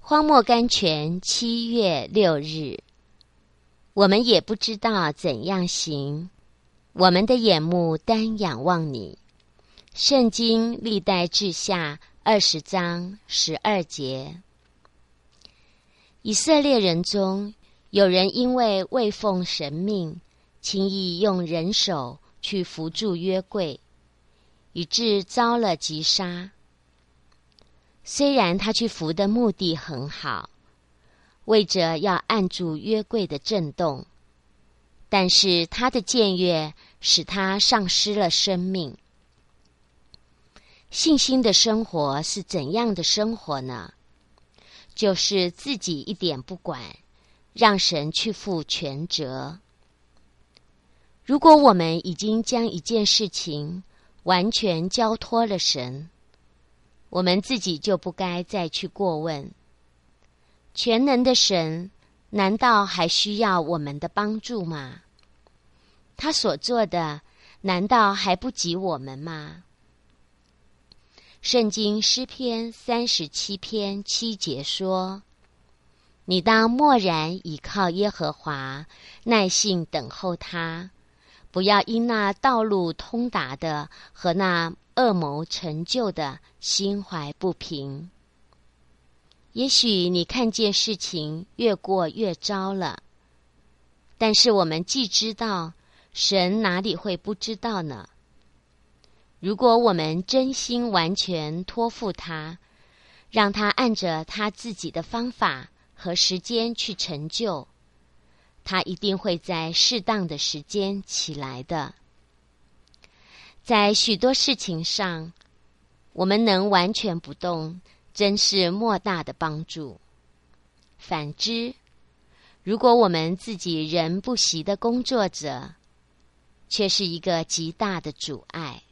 荒漠甘泉7月6日，我们也不知道怎样行，我们的眼目单仰望你。圣经历代志下20章12节。以色列人中有人因为未奉神命，轻易用人手去扶住约柜，以致遭了击杀。虽然他去扶的目的很好，为着要按住约柜的震动，但是他的僭越使他丧失了生命。信心的生活是怎样的生活呢？就是自己一点不管，让神去负全责。如果我们已经将一件事情完全交托了神，我们自己就不该再去过问。全能的神难道还需要我们的帮助吗？他所做的难道还不及我们吗？圣经诗篇37篇7节说：你当默然倚靠耶和华，耐性等候他，不要因那道路通达的和那恶谋成就的心怀不平。也许你看见事情越过越糟了，但是我们既知道，神哪里会不知道呢？如果我们真心完全托付他，让他按着他自己的方法和时间去成就，他一定会在适当的时间起来的。在许多事情上，我们能完全不动，真是莫大的帮助。反之，如果我们自己仍不习的工作者，却是一个极大的阻碍。